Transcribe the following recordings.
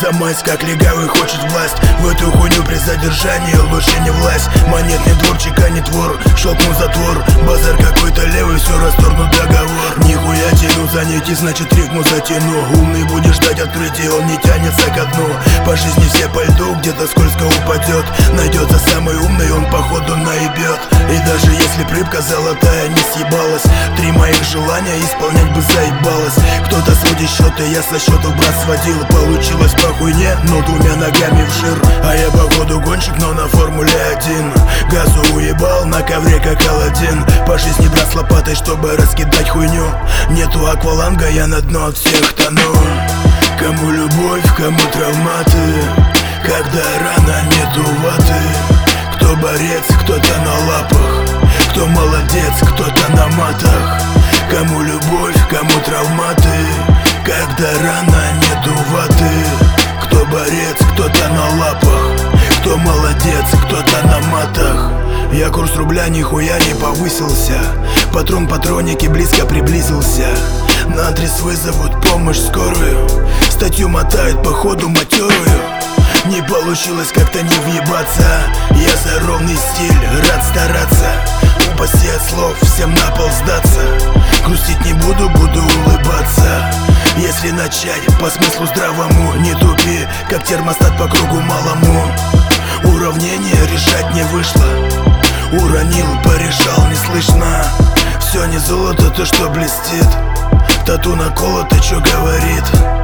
замась, как легавый хочет власть. В эту хуйню при задержании лучше не власть. Монетный дворчик, а не твор, щелкнул затвор. Базар какой-то левый, все расторгнут договор. Нихуя тяну за нити, значит рифму затяну. Умный будешь ждать открытия, он не тянется ко дну. По жизни все по льду, где-то скользко упадет. Найдется самый умный, он походу наебет. И даже если б рыбка золотая не съебалась, 3 моих желания исполнять бы заебалась. Кто-то сводит счеты, я со счетов брат сводил. Получилось по хуйне, но 2 ногами в жир. А я походу гонщик, но на формуле 1. Газу уебал на ковре как Аладдин. По жизни брат с лопатой, чтобы раскидать хуйню. Нету акваланга, я на дно от всех тону. Кому любовь, кому травматы, когда рана нету ваты. Кто борец, кто-то на лапах, кто молодец, кто-то на матах. Кому любовь, кому травматы, когда рана нету ваты. Кто борец, кто-то на лапах, кто молодец, кто-то на матах. Я курс рубля нихуя не повысился. Патрон патроники близко приблизился. На адрес вызовут помощь скорую. Статью мотают походу матерую. Не получилось как-то не въебаться. Я за ровный стиль, рад стараться. Упаси от слов, всем на пол сдаться. Грустить не буду, буду улыбаться. Если начать по смыслу здравому, не тупи, как термостат по кругу малому. Уравнение решать не вышло. Уронил, порешал, не слышно. Все не золото, то что блестит. Тату наколото, чё говорит.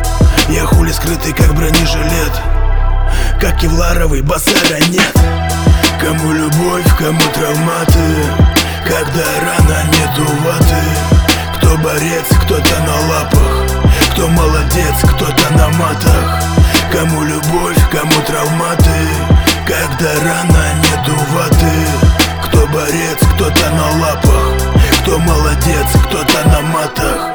Я хули скрытый, как бронежилет. Как кевларовый, базара нет. Кому любовь, кому травматы, когда рана нету ваты. Кто борец, кто-то на лапах, кто молодец, кто-то на матах. Кому любовь, кому травматы, когда рана нету ваты. Кто борец, кто-то на лапах, кто молодец, кто-то на матах.